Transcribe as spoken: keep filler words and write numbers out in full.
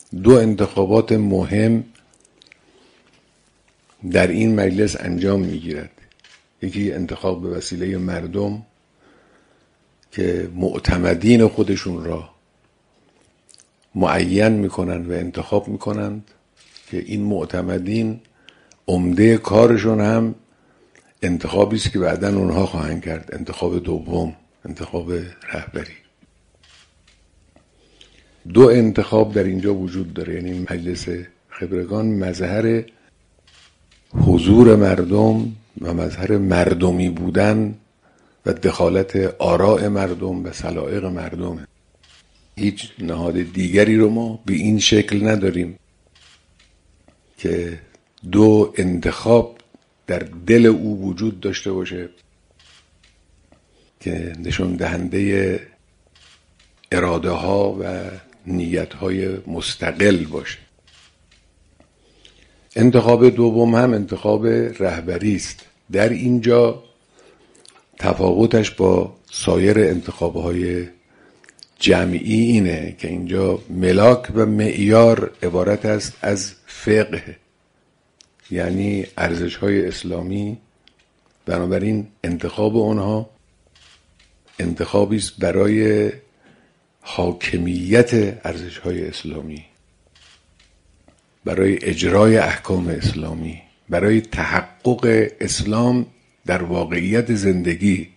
دو انتخابات مهم در این مجلس انجام میگیرد. یکی انتخاب به وسیله مردم که معتمدین خودشون را معین میکنن و انتخاب میکنند که این معتمدین عمده کارشون هم انتخابی است که بعداً اونها خواهند کرد. انتخاب دوم، انتخاب رهبری. دو انتخاب در اینجا وجود داره، یعنی مجلس خبرگان مظهر حضور مردم و مظهر مردمی بودن و دخالت آراء مردم و سلایق مردمه. هیچ نهاد دیگری رو ما به این شکل نداریم که دو انتخاب در دل او وجود داشته باشه که نشون دهنده اراده ها و نیت های مستقل باشه. انتخاب دوم هم انتخاب رهبری است. در اینجا تفاوتش با سایر انتخابهای جمعی اینه که اینجا ملاک و معیار عبارت است از فقه، یعنی ارزش‌های اسلامی. بنابراین انتخاب اونها انتخابی است برای حاکمیت ارزش‌های اسلامی، برای اجرای احکام اسلامی، برای تحقق اسلام در واقعیت زندگی.